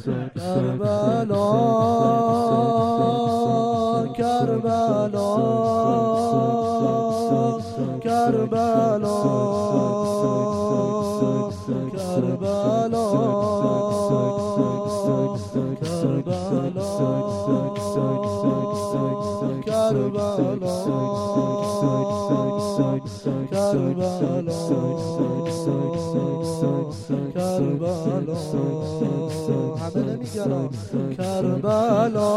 کربلا کربلا کربلا کربلا کربلا همه نمیگن کربلا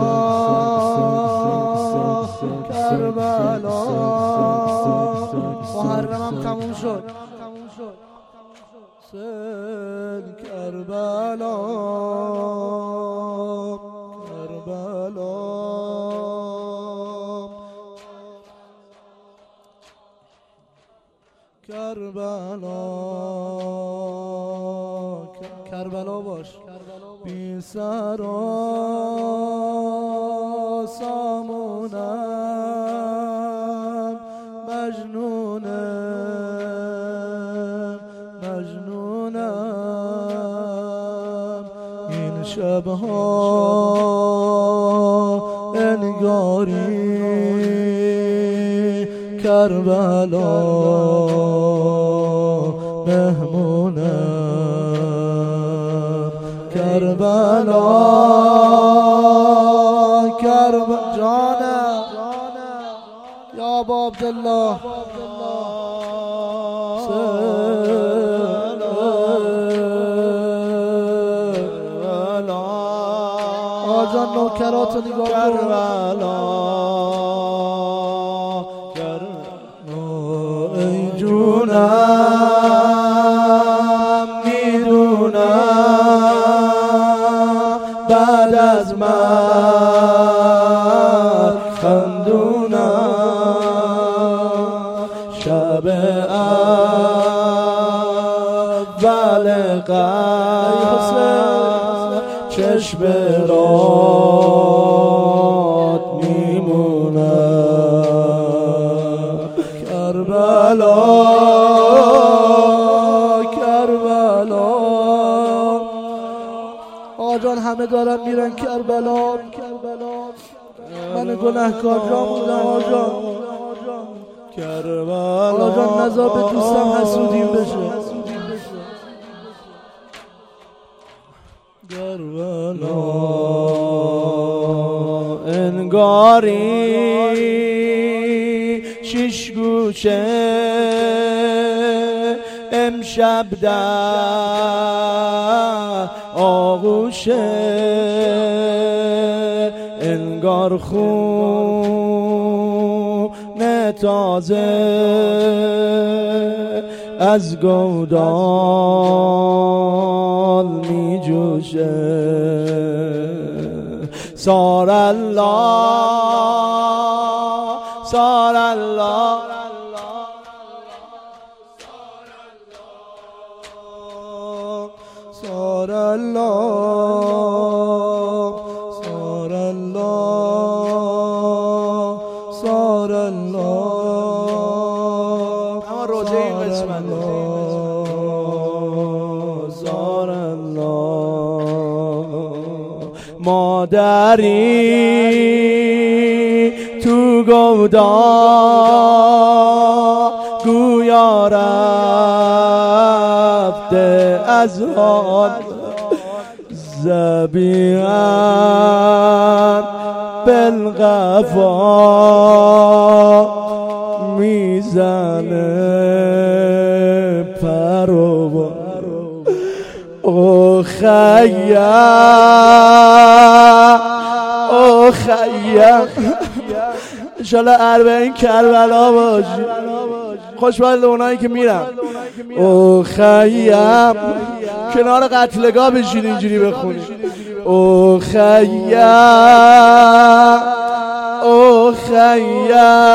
کربلا محرمم تموم شد سن کربلا کربلا کربلا کربلا باش بی سر و سامونم مجنونم این شبها انگاری کربلا مهمونم کربلا کربلا جانم یا ابا عبدالله آجان نوکرات رو نگاه کربلا ای جونم میدونم بعد از من خندونم شب اول قلب چشم رات میمونم کربلا کربلا آجان همه دارن میرن کربلا من گناهکار جا بودم آجان کربلا آجان نزا به دوستم حسودیم بشه کربلا انگاری شش گوشه امشب در آغوشه انگار خون تازه از گودال می جوشه سار الله سار الله سار الله سار الله سار الله اما روزه این قسمت سار الله مادری تو گودا گویا رفته از حال زبیان بالقفا میزنه پرو او خیم او خیم انشالله اربعین کربلا باشی خوشبال اونایی که میرن او خیم کنار قتلگاه بشین اینجوری بخونی او خیم او خیم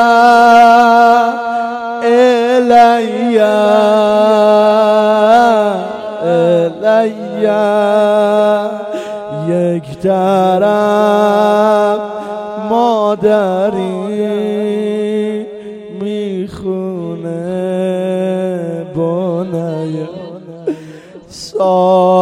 الیا یک طرف مادری میخونه بنای